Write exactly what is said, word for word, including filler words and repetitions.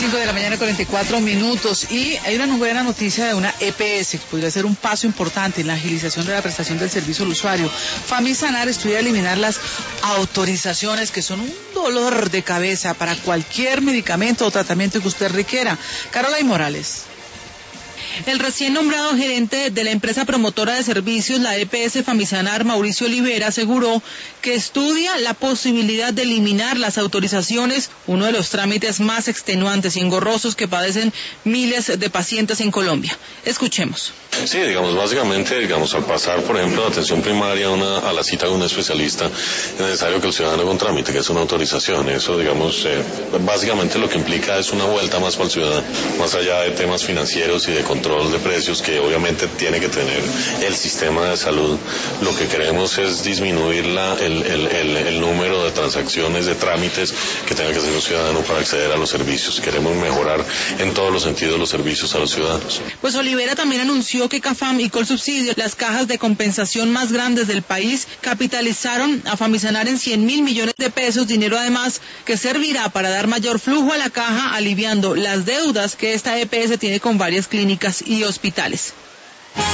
cinco de la mañana, cuarenta y cuatro minutos. Y hay una buena noticia de una E P S, que podría ser un paso importante en la agilización de la prestación del servicio al usuario. Famisanar estudia eliminar las autorizaciones, que son un dolor de cabeza para cualquier medicamento o tratamiento que usted requiera. Caroline Morales. El recién nombrado gerente de la empresa promotora de servicios, la E P S Famisanar, Mauricio Olivera, aseguró que estudia la posibilidad de eliminar las autorizaciones, uno de los trámites más extenuantes y engorrosos que padecen miles de pacientes en Colombia. Escuchemos. Sí, digamos, básicamente, digamos, al pasar, por ejemplo, de atención primaria a, una, a la cita con un especialista, es necesario que el ciudadano haga un trámite, que es una autorización. Eso, digamos, eh, básicamente lo que implica es una vuelta más para el ciudadano, más allá de temas financieros y de control de precios que obviamente tiene que tener el sistema de salud. Lo que queremos es disminuir la, el, el, el, el número de transacciones, de trámites que tenga que hacer un ciudadano para acceder a los servicios. Queremos mejorar en todos los sentidos los servicios a los ciudadanos. Pues Olivera también anunció que CAFAM y Colsubsidio, las cajas de compensación más grandes del país, capitalizaron a Famisanar en cien mil millones de pesos, dinero además que servirá para dar mayor flujo a la caja, aliviando las deudas que esta E P S tiene con varias clínicas y hospitales.